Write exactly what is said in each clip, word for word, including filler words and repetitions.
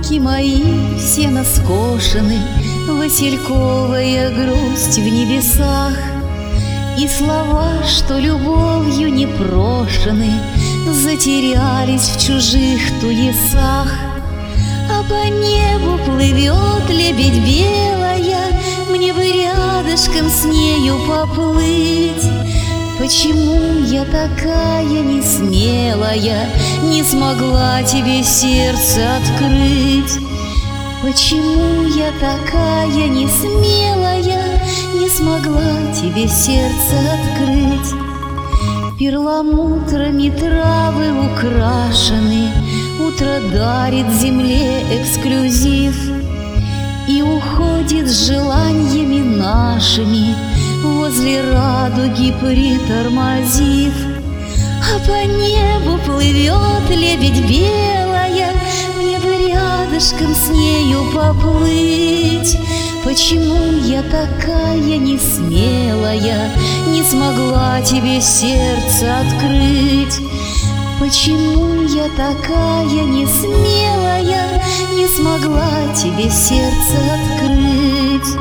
Руки мои все наскошены, васильковая грусть в небесах, и слова, что любовью не прошены, затерялись в чужих туесах. А по небу плывет лебедь белая, мне бы рядышком с нею поплыть. Почему я такая несмелая, не смогла тебе сердце открыть? Почему я такая несмелая, не смогла тебе сердце открыть? Перламутрами травы украшены, утро дарит земле эксклюзив и уходит с желаниями нашими, возле радуги притормозив. А по небу плывет лебедь белая, мне бы рядышком с нею поплыть. Почему я такая несмелая, не смогла тебе сердце открыть? Почему я такая несмелая, не смогла тебе сердце открыть?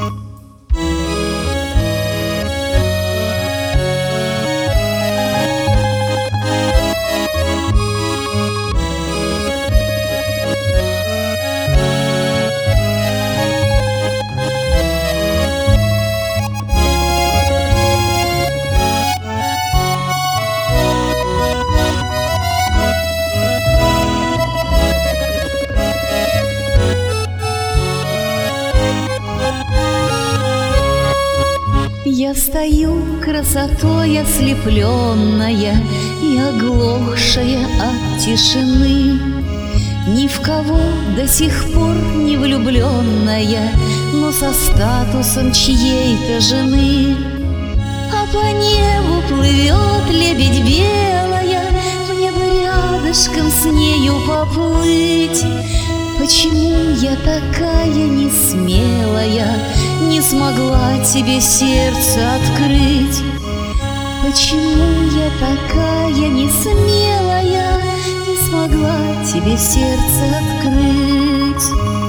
Я стою красотой ослепленная и оглохшая от тишины, ни в кого до сих пор не влюбленная, но со статусом чьей-то жены. А по небу плывет лебедь белая, мне бы рядышком с нею поплыть. Почему я такая несмелая, не смогла тебе сердце открыть? Почему я такая несмелая, не смогла тебе сердце открыть?